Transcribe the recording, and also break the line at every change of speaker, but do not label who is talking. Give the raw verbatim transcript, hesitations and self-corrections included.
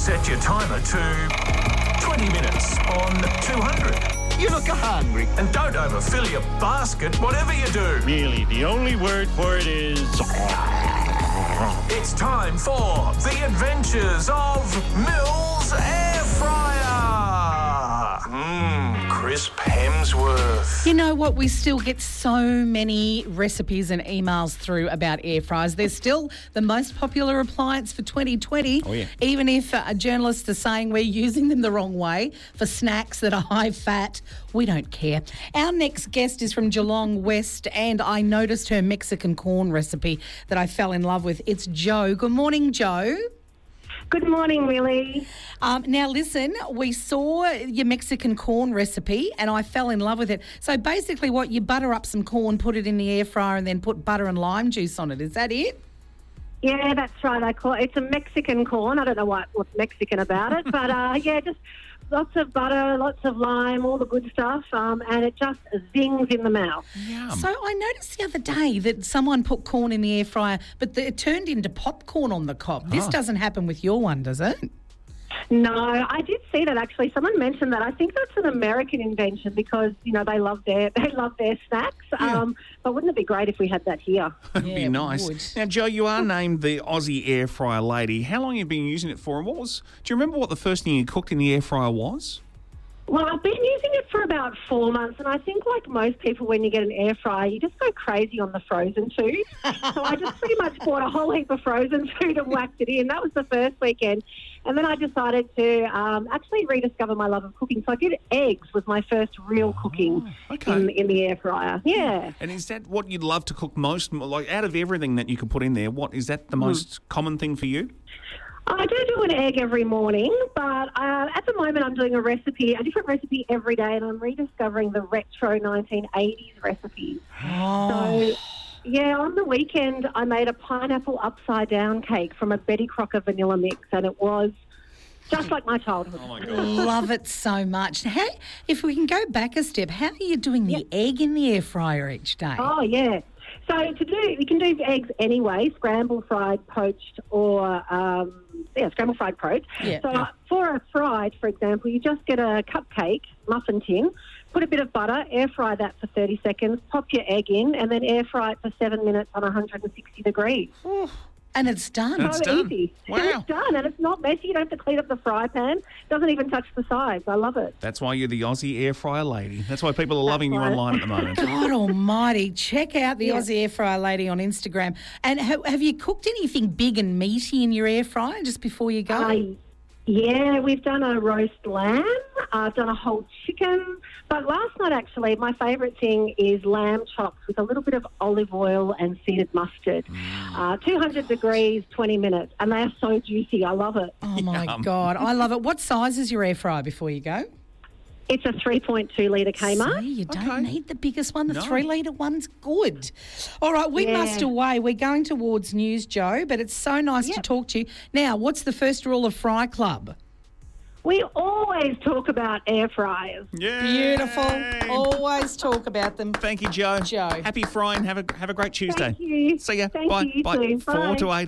Set your timer to twenty minutes on two hundred.
You look hungry.
And don't overfill your basket, whatever you do.
Really, the only word for it is...
It's time for the adventures of Mills Air Fryer. Mmm, crisp Hemsworth.
You know what? We still get so many recipes and emails through about air fryers. They're still the most popular appliance for twenty twenty.
Oh, yeah.
Even if uh, journalists are saying we're using them the wrong way for snacks that are high fat, we don't care. Our next guest is from Geelong West, and I noticed her Mexican corn recipe that I fell in love with. It's Jo. Good morning, Jo.
Good morning, Willie.
Um, now, listen, we saw your Mexican corn recipe and I fell in love with it. So basically what, you butter up some corn, put it in the air fryer and then put butter and lime juice on it. Is that it?
Yeah, that's right. I call it, it's a Mexican corn. I don't know what, what's Mexican about it, but uh, yeah, just lots of butter, lots of lime, all the good stuff, um, and it just zings in the mouth.
Yum.
So I noticed the other day that someone put corn in the air fryer, but the, it turned into popcorn on the cob. This
Oh.
doesn't happen with your one, does it?
No, I did see that actually. Someone mentioned that. I think that's an American invention because, you know, they love their they love their snacks.
Yeah.
Um, but wouldn't it be great if we had that here?
That'd
Yeah,
be
it
nice.
would.
Now, Jo, you are named the Aussie Air Fryer Lady. How long have you been using it for? And what was? Do you remember what the first thing you cooked in the air fryer was?
Well, I've been using it for about four months, and I think like most people, when you get an air fryer, you just go crazy on the frozen food. So I just pretty much bought a whole heap of frozen food and whacked it in. That was the first weekend. And then I decided to um, actually rediscover my love of cooking. So I did eggs was my first real cooking
okay.
in, in the air fryer. Yeah.
And is that what you'd love to cook most? Like, out of everything that you can put in there, what is that the most common thing for you?
I do do an egg every morning, but uh, at the moment I'm doing a recipe, a different recipe every day, and I'm rediscovering the retro nineteen eighties recipes.
Oh.
So, yeah, on the weekend I made a pineapple upside-down cake from a Betty Crocker vanilla mix, and it was just like my childhood.
Oh, my God.
Love it so much. How, if we can go back a step, how are you doing the egg in the air fryer each day?
Oh, yeah. So to do, you can do eggs anyway, scramble, fried, poached, or um, yeah, scramble, fried, poached.
Yeah.
So uh, for a fried, for example, you just get a cupcake muffin tin, put a bit of butter, air fry that for thirty seconds, pop your egg in, and then air fry it for seven minutes on one hundred sixty degrees.
And it's done.
That's
so
done.
easy.
Wow.
And it's done, and it's not messy. You don't have to clean up the fry pan. It doesn't even touch the sides. I love it.
That's why you're the Aussie Air Fryer Lady. That's why people are loving you
right.
online at the moment.
God almighty. Check out the
Yeah.
Aussie Air Fryer Lady on Instagram. And ha- have you cooked anything big and meaty in your air fryer just before you go?
Uh, yeah, we've done a roast lamb. I've done a whole chicken. But last night, actually, my favourite thing is lamb chops with a little bit of olive oil and seeded mustard. Uh, two hundred degrees, twenty minutes. And they are so juicy. I love it.
Oh, my
Yum.
God. I love it. What size is your air fryer before you go?
It's a three point two litre Kmart.
See, you don't
Okay.
need the biggest one. The
No.
three-litre one's good. All right, we
Yeah.
must away. We're going towards news, Jo, but it's so nice to
Yep.
talk to you. Now, what's the first rule of Fry Club?
We always talk about air fryers.
Yeah.
Beautiful. Always talk about them.
Thank you, Jo.
Jo.
Happy frying. Have a have a great Tuesday.
Thank you.
See ya.
Thank
Bye.
you, you
Bye.
too.
Four
Bye.
to eight.